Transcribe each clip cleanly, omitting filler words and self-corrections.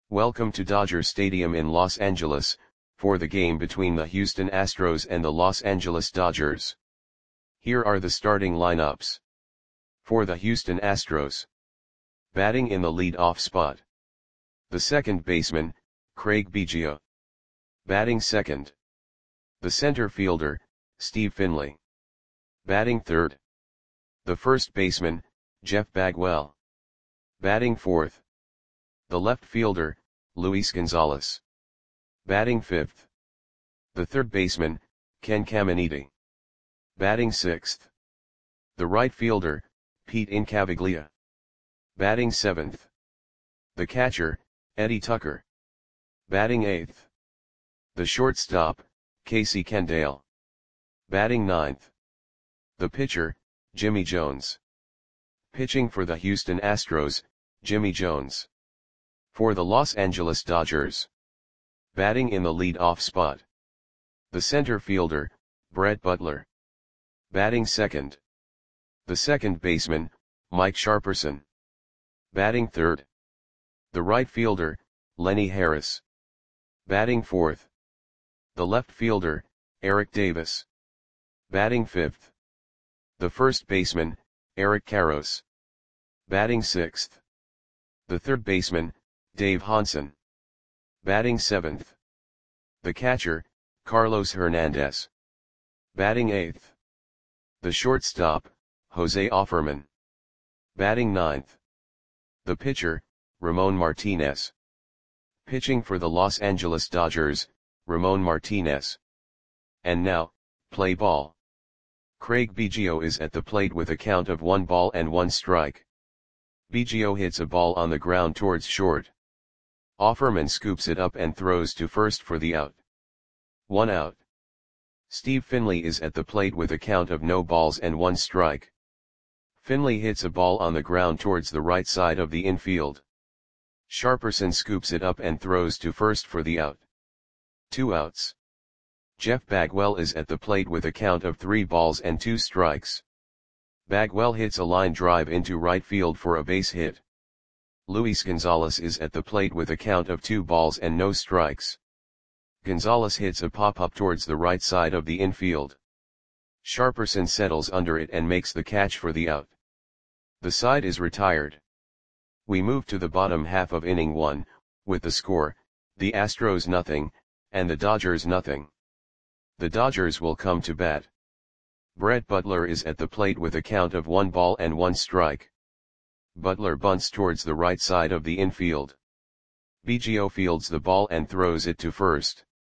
Welcome to Dodger Stadium in Los Angeles, for the game between the Houston Astros and the Los Angeles Dodgers. Here are the starting lineups. For the Houston Astros. Batting in the lead-off spot. The second baseman, Craig Biggio. Batting second. The center fielder, Steve Finley. Batting third. The first baseman, Jeff Bagwell. Batting fourth. The left fielder, Luis Gonzalez. Batting fifth. The third baseman, Ken Caminiti. Batting sixth. The right fielder, Pete Incaviglia. Batting seventh. The catcher, Eddie Tucker. Batting eighth. The shortstop, Casey Kendall. Batting ninth. The pitcher, Jimmy Jones. Pitching for the Houston Astros, Jimmy Jones. For the Los Angeles Dodgers. Batting in the lead-off spot. The center fielder, Brett Butler. Batting second. The second baseman, Mike Sharperson. Batting third. The right fielder, Lenny Harris. Batting fourth. The left fielder, Eric Davis. Batting fifth. The first baseman, Eric Karros. Batting sixth. The third baseman, Dave Hansen. Batting seventh. The catcher, Carlos Hernandez. Batting eighth. The shortstop, Jose Offerman. Batting ninth. The pitcher, Ramon Martinez. Pitching for the Los Angeles Dodgers, Ramon Martinez. And now, play ball. Craig Biggio is at the plate with a count of 1 strike. Biggio hits a ball on the ground towards short. Offerman scoops it up and throws to first for the out. 1 out. Steve Finley is at the plate with a count of 1 strike. Finley hits a ball on the ground towards the right side of the infield. Sharperson scoops it up and throws to first for the out. 2 outs. Jeff Bagwell is at the plate with a count of 3 strikes. Bagwell hits a line drive into right field for a base hit. Luis Gonzalez is at the plate with a count of 2 strikes. Gonzalez hits a pop-up towards the right side of the infield. Sharperson settles under it and makes the catch for the out. The side is retired. We move to the bottom half of inning 1, with the score, the Astros 0, and the Dodgers 0. The Dodgers will come to bat. Brett Butler is at the plate with a count of 1 strike. Butler bunts towards the right side of the infield. Biggio fields the ball and throws it to first.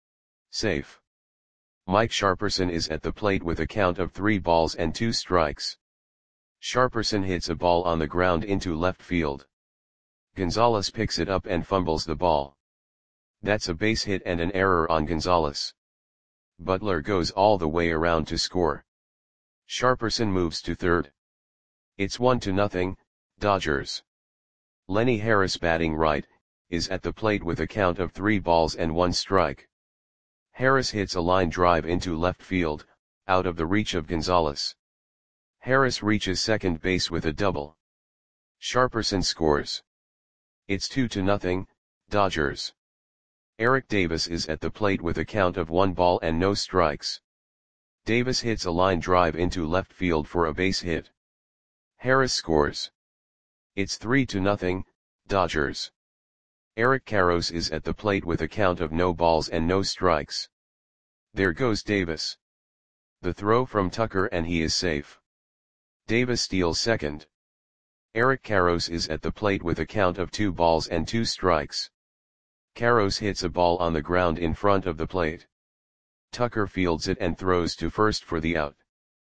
Safe. Mike Sharperson is at the plate with a count of 3 strikes. Sharperson hits a ball on the ground into left field. Gonzalez picks it up and fumbles the ball. That's a base hit and an error on Gonzalez. Butler goes all the way around to score. Sharperson moves to third. It's 1-0, Dodgers. Lenny Harris, batting right, is at the plate with a count of 3 strike. Harris hits a line drive into left field, out of the reach of Gonzalez. Harris reaches second base with a double. Sharperson scores. It's 2-0, Dodgers. Eric Davis is at the plate with a count of 1 strikes. Davis hits a line drive into left field for a base hit. Harris scores. It's 3-0, Dodgers. Eric Karros is at the plate with a count of no strikes. There goes Davis. The throw from Tucker and he is safe. Davis steals second. Eric Karros is at the plate with a count of 2 strikes. Karros hits a ball on the ground in front of the plate. Tucker fields it and throws to first for the out.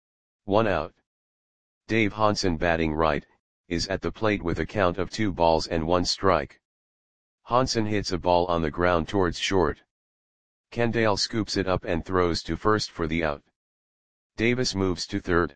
1 out. Dave Hansen, batting right, is at the plate with a count of 2 strike. Hansen hits a ball on the ground towards short. Kendall scoops it up and throws to first for the out. Davis moves to third.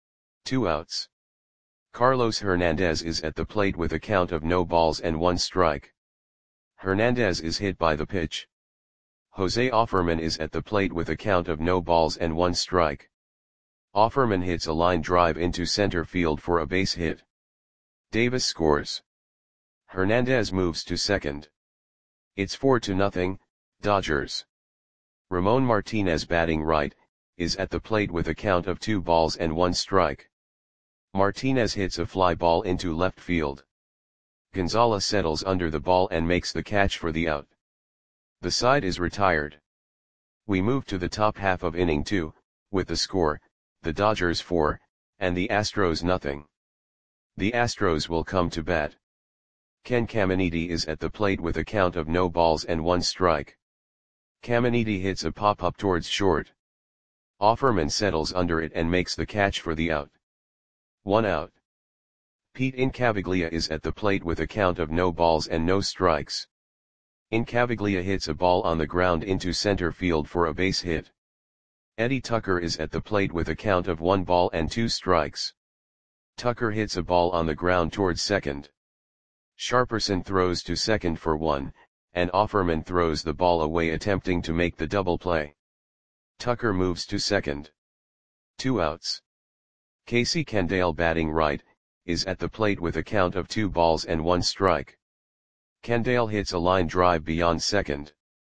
2 outs. Carlos Hernandez is at the plate with a count of 1 strike. Hernandez is hit by the pitch. Jose Offerman is at the plate with a count of 1 strike. Offerman hits a line drive into center field for a base hit. Davis scores. Hernandez moves to second. It's 4-0, Dodgers. Ramon Martinez batting right, is at the plate with a count of 2 balls and 1 strike. Martinez hits a fly ball into left field. Gonzalez settles under the ball and makes the catch for the out. The side is retired. We move to the top half of inning 2, with the score, the Dodgers 4, and the Astros nothing. The Astros will come to bat. Ken Caminiti is at the plate with a count of no balls and 1 strike. Caminiti hits a pop-up towards short. Offerman settles under it and makes the catch for the out. 1 out. Pete Incaviglia is at the plate with a count of no balls and no strikes. Incaviglia hits a ball on the ground into center field for a base hit. Eddie Tucker is at the plate with a count of 1 ball and 2 strikes. Tucker hits a ball on the ground towards second. Sharperson throws to second for 1, and Offerman throws the ball away attempting to make the double play. Tucker moves to second. 2 outs. Casey Candale batting right, is at the plate with a count of 2 balls and 1 strike. Candale hits a line drive beyond second.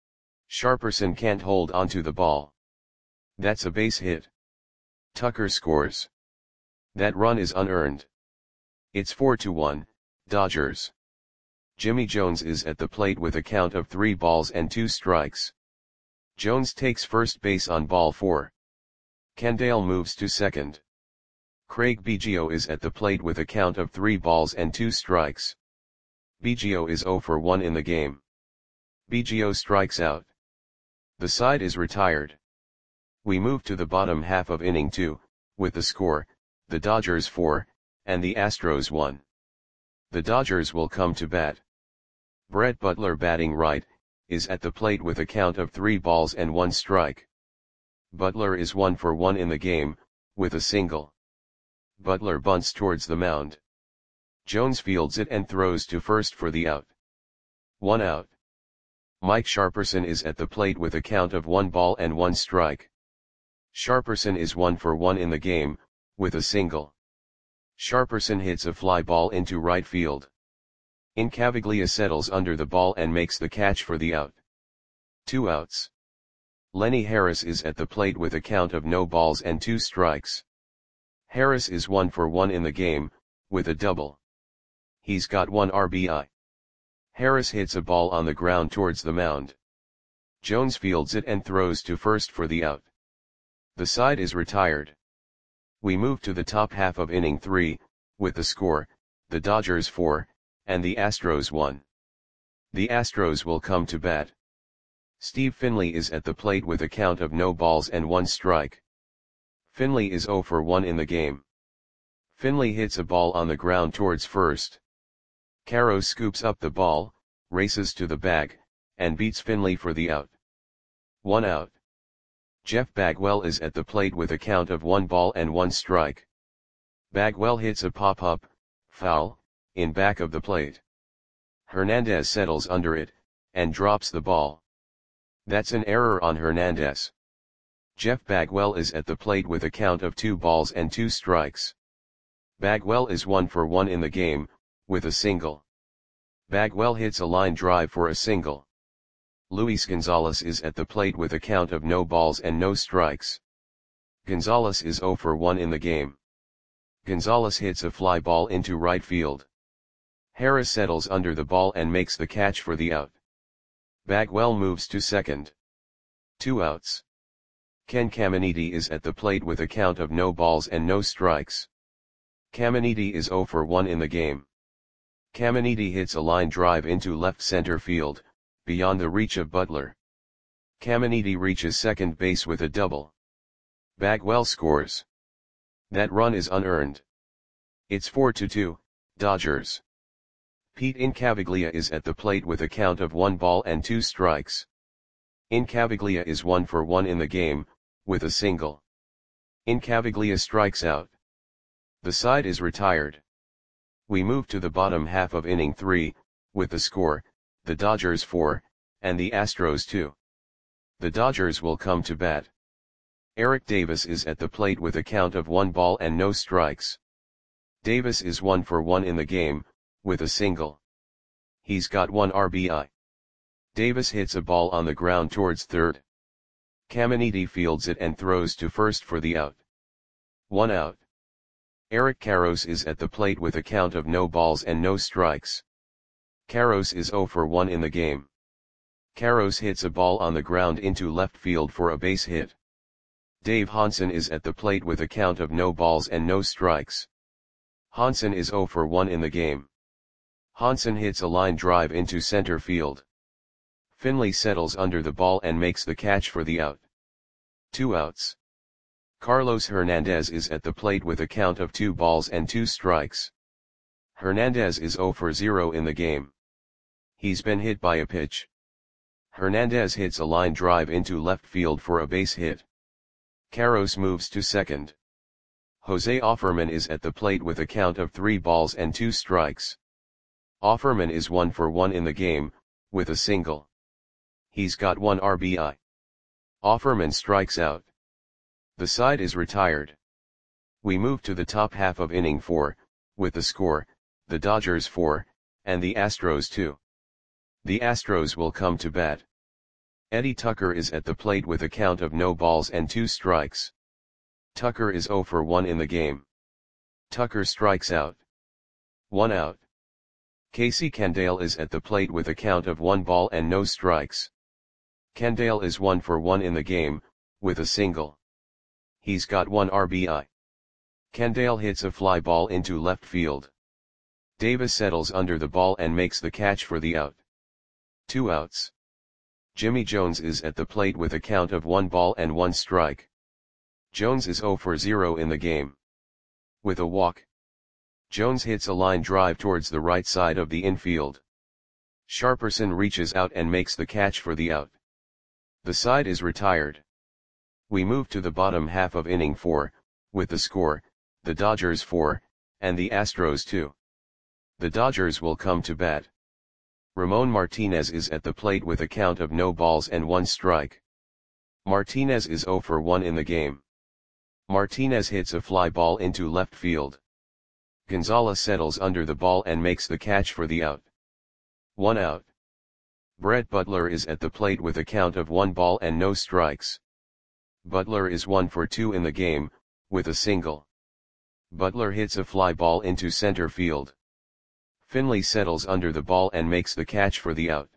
Sharperson can't hold onto the ball. That's a base hit. Tucker scores. That run is unearned. It's 4-1, Dodgers. Jimmy Jones is at the plate with a count of 3 balls and 2 strikes. Jones takes first base on ball 4. Candale moves to second. Craig Biggio is at the plate with a count of 3 balls and 2 strikes. Biggio is 0 for 1 in the game. Biggio strikes out. The side is retired. We move to the bottom half of inning 2, with the score, the Dodgers 4, and the Astros 1. The Dodgers will come to bat. Brett Butler batting right, is at the plate with a count of 3 balls and 1 strike. Butler is 1 for 1 in the game, with a single. Butler bunts towards the mound. Jones fields it and throws to first for the out. 1 out. Mike Sharperson is at the plate with a count of 1 ball and 1 strike. Sharperson is 1 for 1 in the game, with a single. Sharperson hits a fly ball into right field. Incaviglia settles under the ball and makes the catch for the out. 2 outs. Lenny Harris is at the plate with a count of no balls and 2 strikes. Harris is 1 for 1 in the game, with a double. He's got 1 RBI. Harris hits a ball on the ground towards the mound. Jones fields it and throws to first for the out. The side is retired. We move to the top half of inning 3, with the score, the Dodgers 4, and the Astros 1. The Astros will come to bat. Steve Finley is at the plate with a count of no balls and 1 strike. Finley is 0 for 1 in the game. Finley hits a ball on the ground towards first. Caro scoops up the ball, races to the bag, and beats Finley for the out. 1 out. Jeff Bagwell is at the plate with a count of 1 ball and 1 strike. Bagwell hits a pop-up, foul, in back of the plate. Hernandez settles under it, and drops the ball. That's an error on Hernandez. Jeff Bagwell is at the plate with a count of 2 balls and 2 strikes. Bagwell is 1 for 1 in the game, with a single. Bagwell hits a line drive for a single. Luis Gonzalez is at the plate with a count of no balls and no strikes. Gonzalez is 0 for 1 in the game. Gonzalez hits a fly ball into right field. Harris settles under the ball and makes the catch for the out. Bagwell moves to second. 2 outs. Ken Caminiti is at the plate with a count of no balls and no strikes. Caminiti is 0 for 1 in the game. Caminiti hits a line drive into left center field, beyond the reach of Butler. Caminiti reaches second base with a double. Bagwell scores. That run is unearned. It's 4-2, Dodgers. Pete Incaviglia is at the plate with a count of 1 ball and 2 strikes. Incaviglia is 1 for 1 in the game, with a single. Incaviglia strikes out. The side is retired. We move to the bottom half of inning 3, with the score, the Dodgers 4, and the Astros 2. The Dodgers will come to bat. Eric Davis is at the plate with a count of 1 ball and no strikes. Davis is 1 for 1 in the game, with a single. He's got 1 RBI. Davis hits a ball on the ground towards third. Caminiti fields it and throws to first for the out. 1 out. Eric Karros is at the plate with a count of no balls and no strikes. Karros is 0 for 1 in the game. Karros hits a ball on the ground into left field for a base hit. Dave Hansen is at the plate with a count of no balls and no strikes. Hansen is 0 for 1 in the game. Hansen hits a line drive into center field. Finley settles under the ball and makes the catch for the out. 2 outs. Carlos Hernandez is at the plate with a count of 2 balls and 2 strikes. Hernandez is 0 for 0 in the game. He's been hit by a pitch. Hernandez hits a line drive into left field for a base hit. Karros moves to second. Jose Offerman is at the plate with a count of 3 balls and 2 strikes. Offerman is 1 for 1 in the game, with a single. He's got 1 RBI. Offerman strikes out. The side is retired. We move to the top half of inning 4, with the score, the Dodgers 4, and the Astros 2. The Astros will come to bat. Eddie Tucker is at the plate with a count of no balls and 2 strikes. Tucker is 0 for 1 in the game. Tucker strikes out. 1 out. Casey Candale is at the plate with a count of 1 ball and no strikes. Candale is 1 for 1 in the game, with a single. He's got 1 RBI. Candale hits a fly ball into left field. Davis settles under the ball and makes the catch for the out. 2 outs. Jimmy Jones is at the plate with a count of 1 ball and 1 strike. Jones is 0 for 0 in the game. With a walk. Jones hits a line drive towards the right side of the infield. Sharperson reaches out and makes the catch for the out. The side is retired. We move to the bottom half of inning 4, with the score, the Dodgers 4, and the Astros 2. The Dodgers will come to bat. Ramon Martinez is at the plate with a count of no balls and 1 strike. Martinez is 0 for 1 in the game. Martinez hits a fly ball into left field. Gonzalez settles under the ball and makes the catch for the out. 1 out. Brett Butler is at the plate with a count of 1 ball and no strikes. Butler is 1 for 2 in the game, with a single. Butler hits a fly ball into center field. Finley settles under the ball and makes the catch for the out.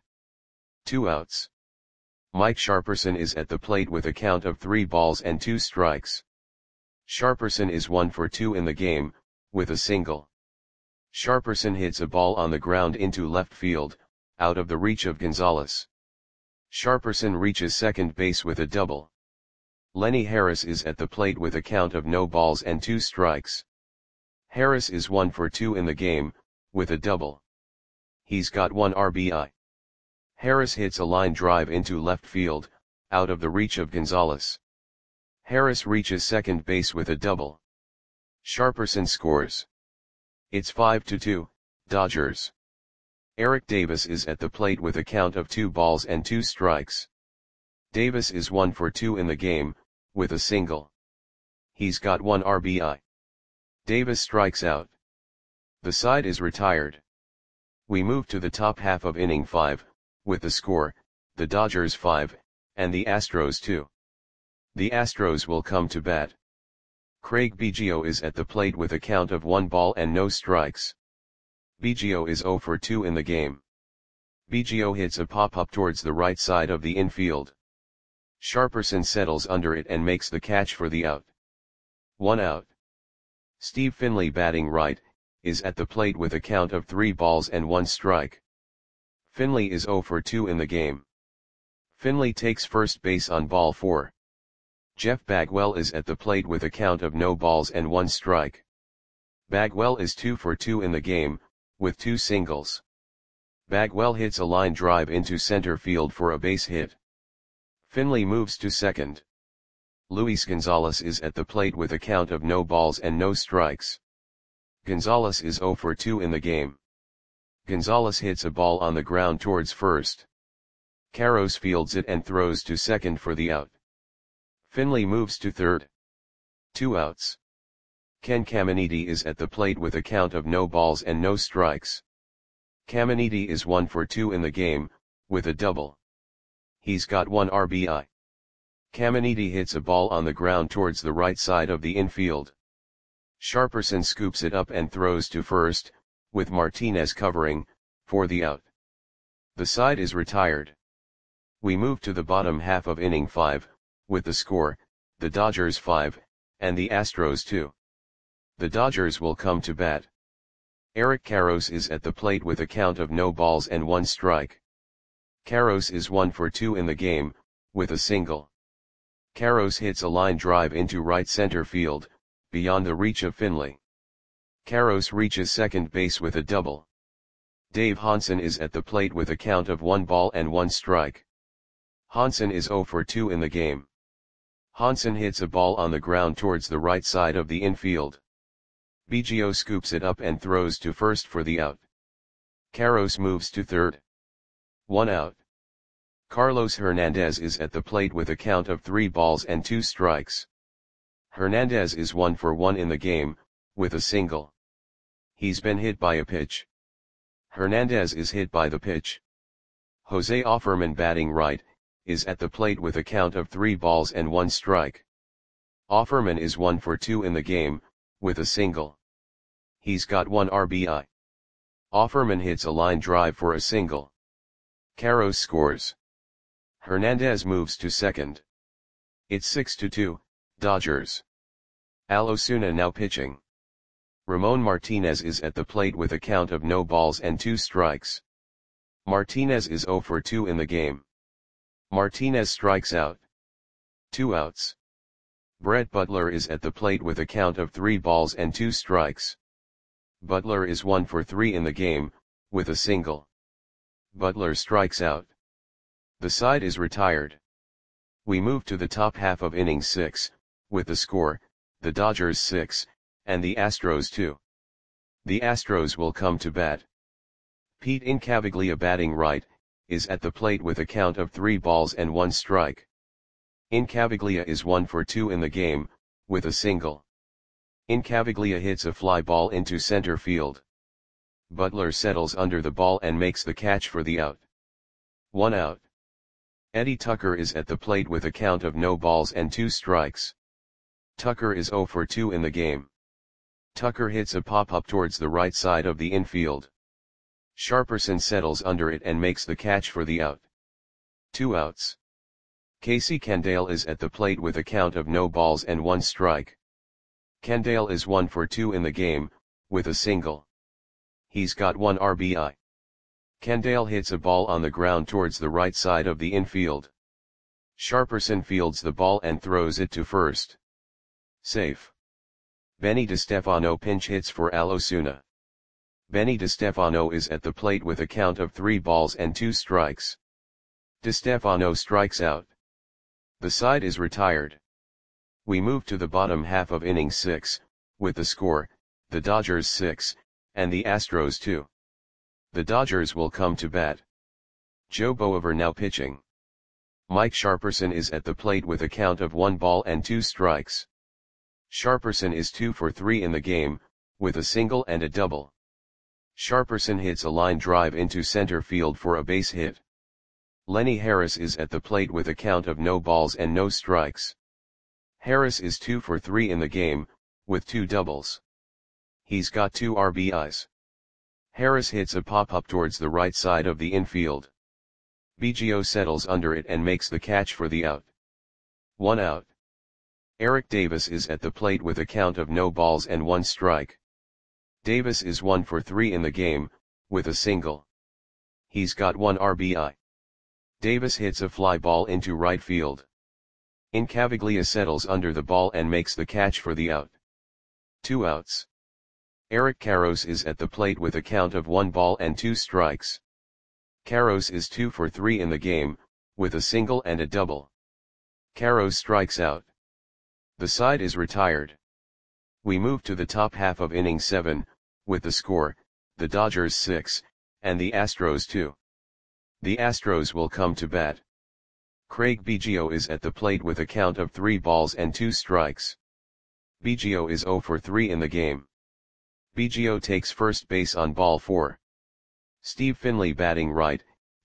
2 outs. Mike Sharperson is at the plate with a count of 3 balls and 2 strikes. Sharperson is 1 for 2 in the game, with a single. Sharperson hits a ball on the ground into left field, out of the reach of Gonzalez. Sharperson reaches second base with a double. Lenny Harris is at the plate with a count of no balls and 2 strikes. Harris is 1 for 2 in the game, with a double. He's got 1 RBI. Harris hits a line drive into left field, out of the reach of Gonzalez. Harris reaches second base with a double. Sharperson scores. It's 5-2, Dodgers. Eric Davis is at the plate with a count of 2 balls and 2 strikes. Davis is 1 for 2 in the game, with a single. He's got 1 RBI. Davis strikes out. The side is retired. We move to the top half of inning 5, with the score, the Dodgers 5, and the Astros 2. The Astros will come to bat. Craig Biggio is at the plate with a count of 1 ball and no strikes. Biggio is 0 for 2 in the game. Biggio hits a pop-up towards the right side of the infield. Sharperson settles under it and makes the catch for the out. 1 out. Steve Finley, batting right, is at the plate with a count of 3 balls and 1 strike. Finley is 0 for 2 in the game. Finley takes first base on ball 4. Jeff Bagwell is at the plate with a count of no balls and 1 strike. Bagwell is 2 for 2 in the game, with 2 singles. Bagwell hits a line drive into center field for a base hit. Finley moves to second. Luis Gonzalez is at the plate with a count of no balls and no strikes. Gonzalez is 0 for 2 in the game. Gonzalez hits a ball on the ground towards first. Karros fields it and throws to second for the out. Finley moves to third. 2 outs. Ken Caminiti is at the plate with a count of no balls and no strikes. Caminiti is 1 for 2 in the game, with a double. He's got 1 RBI. Caminiti hits a ball on the ground towards the right side of the infield. Sharperson scoops it up and throws to first, with Martinez covering, for the out. The side is retired. We move to the bottom half of inning 5, with the score, the Dodgers 5, and the Astros 2. The Dodgers will come to bat. Eric Karros is at the plate with a count of no balls and 1 strike. Karros is 1 for 2 in the game, with a single. Karros hits a line drive into right center field, beyond the reach of Finley. Karros reaches second base with a double. Dave Hansen is at the plate with a count of 1 ball and 1 strike. Hansen is 0 for 2 in the game. Hansen hits a ball on the ground towards the right side of the infield. Biggio scoops it up and throws to first for the out. Karros moves to third. 1 out. Carlos Hernandez is at the plate with a count of 3 balls and 2 strikes. Hernandez is 1 for 1 in the game, with a single. He's been hit by a pitch. Hernandez is hit by the pitch. Jose Offerman, batting right, is at the plate with a count of 3 balls and 1 strike. Offerman is 1 for 2 in the game, with a single. He's got 1 RBI. Offerman hits a line drive for a single. Karros scores. Hernandez moves to second. It's 6-2, Dodgers. Al Osuna now pitching. Ramon Martinez is at the plate with a count of no balls and 2 strikes. Martinez is 0 for 2 in the game. Martinez strikes out. 2 outs. Brett Butler is at the plate with a count of 3 balls and 2 strikes. Butler is 1 for 3 in the game, with a single. Butler strikes out. The side is retired. We move to the top half of inning 6, with the score, the Dodgers 6, and the Astros 2. The Astros will come to bat. Pete Incaviglia, batting right, is at the plate with a count of 3 balls and 1 strike. Incaviglia is 1 for 2 in the game, with a single. Incaviglia hits a fly ball into center field. Butler settles under the ball and makes the catch for the out. 1 out. Eddie Tucker is at the plate with a count of no balls and 2 strikes. Tucker is 0 for 2 in the game. Tucker hits a pop-up towards the right side of the infield. Sharperson settles under it and makes the catch for the out. 2 outs. Casey Candaele is at the plate with a count of no balls and 1 strike. Candaele is 1 for 2 in the game, with a single. He's got 1 RBI. Candaele hits a ball on the ground towards the right side of the infield. Sharperson fields the ball and throws it to first. Safe. Benny DeStefano pinch hits for Al Osuna. Benny DeStefano is at the plate with a count of 3 balls and 2 strikes. DeStefano strikes out. The side is retired. We move to the bottom half of inning 6, with the score, the Dodgers 6, and the Astros 2. The Dodgers will come to bat. Joe Boever now pitching. Mike Sharperson is at the plate with a count of 1 ball and 2 strikes. Sharperson is 2 for 3 in the game, with a single and a double. Sharperson hits a line drive into center field for a base hit. Lenny Harris is at the plate with a count of no balls and no strikes. Harris is 2 for 3 in the game, with 2 doubles. He's got 2 RBIs. Harris hits a pop-up towards the right side of the infield. Biggio settles under it and makes the catch for the out. 1 out. Eric Davis is at the plate with a count of no balls and 1 strike. Davis is 1 for 3 in the game, with a single. He's got 1 RBI. Davis hits a fly ball into right field. Incaviglia settles under the ball and makes the catch for the out. 2 outs. Eric Karros is at the plate with a count of 1 ball and 2 strikes. Karros is 2 for 3 in the game, with a single and a double. Karros strikes out. The side is retired. We move to the top half of inning 7, with the score, the Dodgers 6, and the Astros 2. The Astros will come to bat. Craig Biggio is at the plate with a count of 3 balls and 2 strikes. Biggio is 0 for 3 in the game. Biggio takes first base on ball 4. Steve Finley, batting right,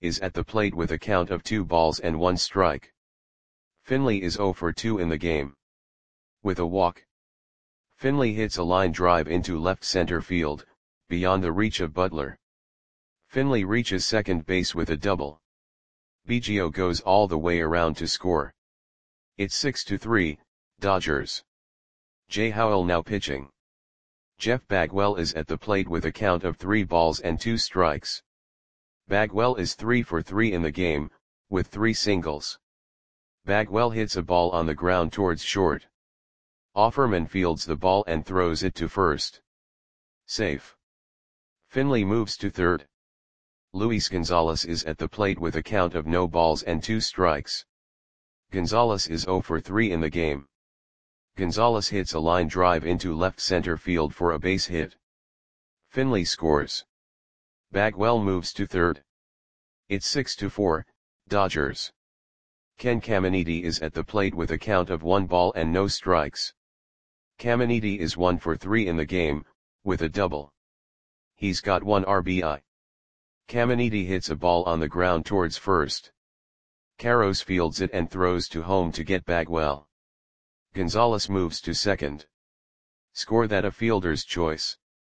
is at the plate with a count of 2 balls and 1 strike. Finley is 0 for 2 in the game. With a walk, Finley hits a line drive into left center field, beyond the reach of Butler. Finley reaches second base with a double. Biggio goes all the way around to score. It's 6-3, Dodgers. Jay Howell now pitching. Jeff Bagwell is at the plate with a count of 3 balls and 2 strikes. Bagwell is 3 for 3 in the game, with 3 singles. Bagwell hits a ball on the ground towards short. Offerman fields the ball and throws it to first. Safe. Finley moves to third. Luis Gonzalez is at the plate with a count of no balls and 2 strikes. Gonzalez is 0 for 3 in the game. Gonzalez hits a line drive into left center field for a base hit. Finley scores. Bagwell moves to third. It's 6-4, Dodgers. Ken Caminiti is at the plate with a count of 1 ball and no strikes. Caminiti is 1 for 3 in the game, with a double. He's got 1 RBI. Caminiti hits a ball on the ground towards first. Carros fields it and throws to home to get Bagwell. Gonzalez moves to second. Score that a fielder's choice.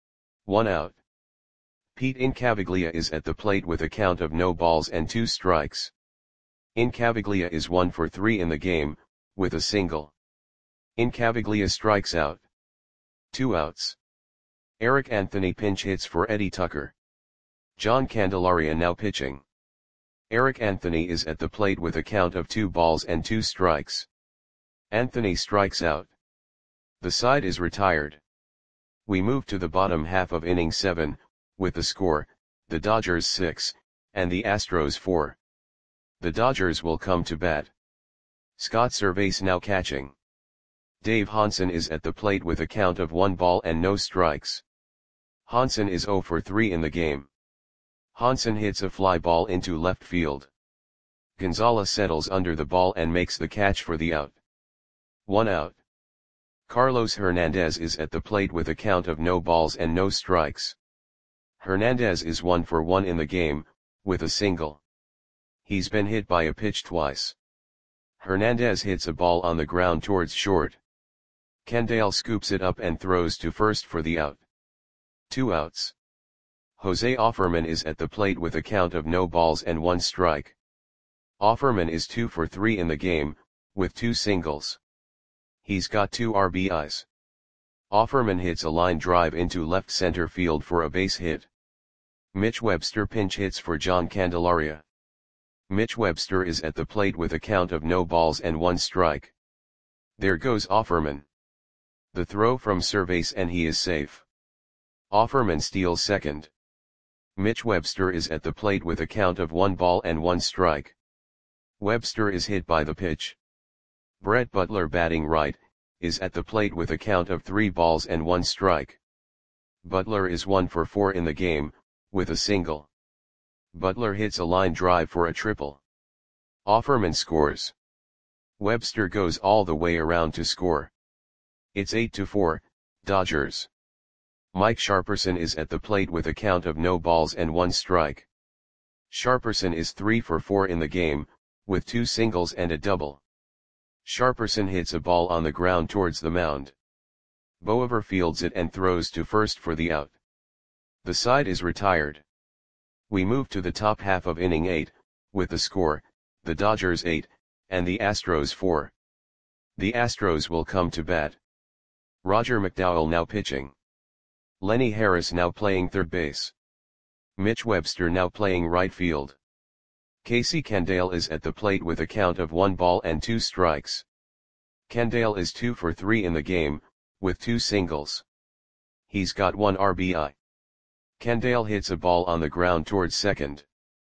1 out. Pete Incaviglia is at the plate with a count of no balls and 2 strikes. Incaviglia is 1 for 3 in the game, with a single. Incaviglia strikes out. 2 outs. Eric Anthony pinch hits for Eddie Tucker. John Candelaria now pitching. Eric Anthony is at the plate with a count of 2 balls and 2 strikes. Anthony strikes out. The side is retired. We move to the bottom half of inning 7, with the score, the Dodgers 6, and the Astros 4. The Dodgers will come to bat. Scott Servais now catching. Dave Hansen is at the plate with a count of 1 ball and no strikes. Hansen is 0 for 3 in the game. Hansen hits a fly ball into left field. Gonzalez settles under the ball and makes the catch for the out. 1 out. Carlos Hernandez is at the plate with a count of no balls and no strikes. Hernandez is 1 for 1 in the game, with a single. He's been hit by a pitch twice. Hernandez hits a ball on the ground towards short. Kendall scoops it up and throws to first for the out. 2 outs. Jose Offerman is at the plate with a count of no balls and 1 strike. Offerman is 2 for 3 in the game, with 2 singles. He's got 2 RBIs. Offerman hits a line drive into left center field for a base hit. Mitch Webster pinch hits for John Candelaria. Mitch Webster is at the plate with a count of no balls and 1 strike. There goes Offerman. The throw from Servais and he is safe. Offerman steals second. Mitch Webster is at the plate with a count of 1 ball and 1 strike. Webster is hit by the pitch. Brett Butler batting right, is at the plate with a count of 3 balls and 1 strike. Butler is 1 for 4 in the game, with a single. Butler hits a line drive for a triple. Offerman scores. Webster goes all the way around to score. It's 8-4, Dodgers. Mike Sharperson is at the plate with a count of no balls and 1 strike. Sharperson is 3 for 4 in the game, with 2 singles and a double. Sharperson hits a ball on the ground towards the mound. Boever fields it and throws to first for the out. The side is retired. We move to the top half of inning 8, with the score, the Dodgers 8, and the Astros 4. The Astros will come to bat. Roger McDowell now pitching. Lenny Harris now playing third base. Mitch Webster now playing right field. Casey Kendall is at the plate with a count of 1 ball and 2 strikes. Kendall is 2 for 3 in the game, with 2 singles. He's got 1 RBI. Kendall hits a ball on the ground towards second.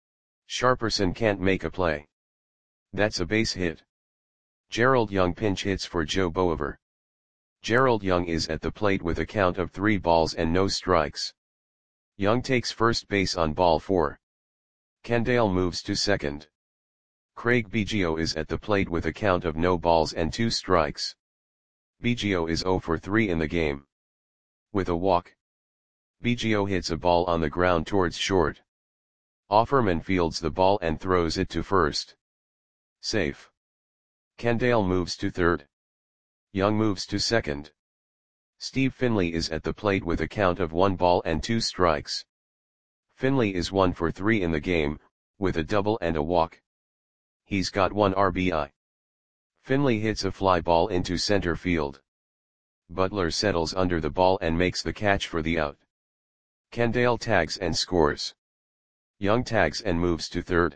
Sharperson can't make a play. That's a base hit. Gerald Young pinch hits for Joe Boever. Gerald Young is at the plate with a count of 3 balls and no strikes. Young takes first base on ball 4. Kendall moves to second. Craig Biggio is at the plate with a count of no balls and 2 strikes. Biggio is 0 for 3 in the game. With a walk, Biggio hits a ball on the ground towards short. Offerman fields the ball and throws it to first. Safe. Kendall moves to third. Young moves to second. Steve Finley is at the plate with a count of 1 ball and 2 strikes. Finley is 1 for 3 in the game, with a double and a walk. He's got 1 RBI. Finley hits a fly ball into center field. Butler settles under the ball and makes the catch for the out. Kendall tags and scores. Young tags and moves to third.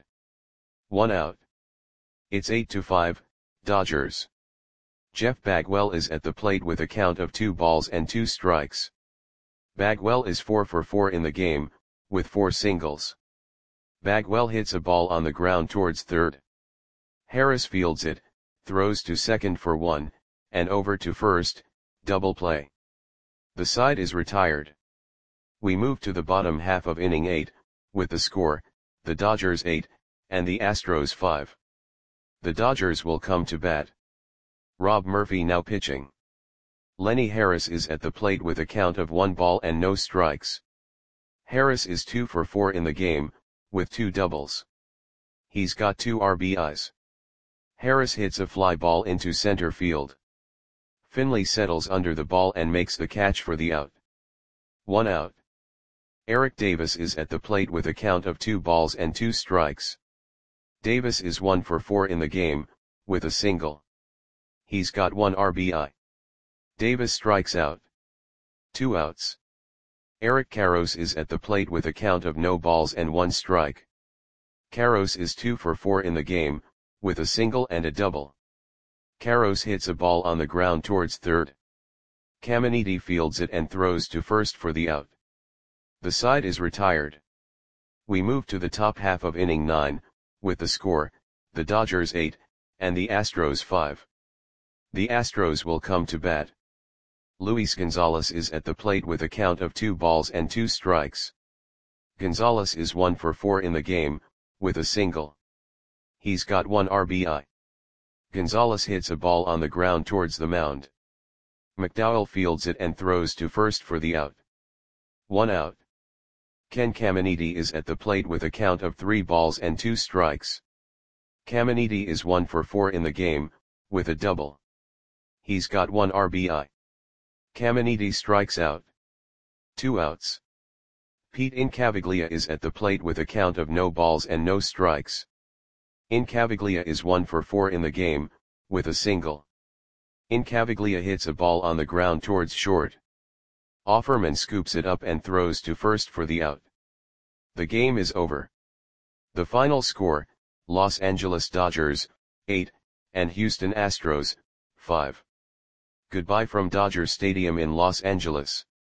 1 out. It's 8-5, Dodgers. Jeff Bagwell is at the plate with a count of 2 balls and 2 strikes. Bagwell is 4 for 4 in the game, with 4 singles. Bagwell hits a ball on the ground towards third. Harris fields it, throws to second for 1, and over to first, double play. The side is retired. We move to the bottom half of inning 8, with the score, the Dodgers 8, and the Astros 5. The Dodgers will come to bat. Rob Murphy now pitching. Lenny Harris is at the plate with a count of 1 ball and no strikes. Harris is 2 for 4 in the game, with 2 doubles. He's got 2 RBIs. Harris hits a fly ball into center field. Finley settles under the ball and makes the catch for the out. 1 out. Eric Davis is at the plate with a count of 2 balls and 2 strikes. Davis is 1 for 4 in the game, with a single. He's got 1 RBI. Davis strikes out. 2 outs. Eric Karros is at the plate with a count of no balls and 1 strike. Karros is 2 for 4 in the game, with a single and a double. Karros hits a ball on the ground towards third. Caminiti fields it and throws to first for the out. The side is retired. We move to the top half of inning 9, with the score, the Dodgers 8, and the Astros 5. The Astros will come to bat. Luis Gonzalez is at the plate with a count of 2 balls and 2 strikes. Gonzalez is 1 for 4 in the game, with a single. He's got 1 RBI. Gonzalez hits a ball on the ground towards the mound. McDowell fields it and throws to first for the out. 1 out. Ken Caminiti is at the plate with a count of 3 balls and 2 strikes. Caminiti is 1 for 4 in the game, with a double. He's got 1 RBI. Caminiti strikes out. 2 outs. Pete Incaviglia is at the plate with a count of no balls and no strikes. Incaviglia is 1 for 4 in the game, with a single. Incaviglia hits a ball on the ground towards short. Offerman scoops it up and throws to first for the out. The game is over. The final score, Los Angeles Dodgers, 8, and Houston Astros, 5. Goodbye from Dodger Stadium in Los Angeles.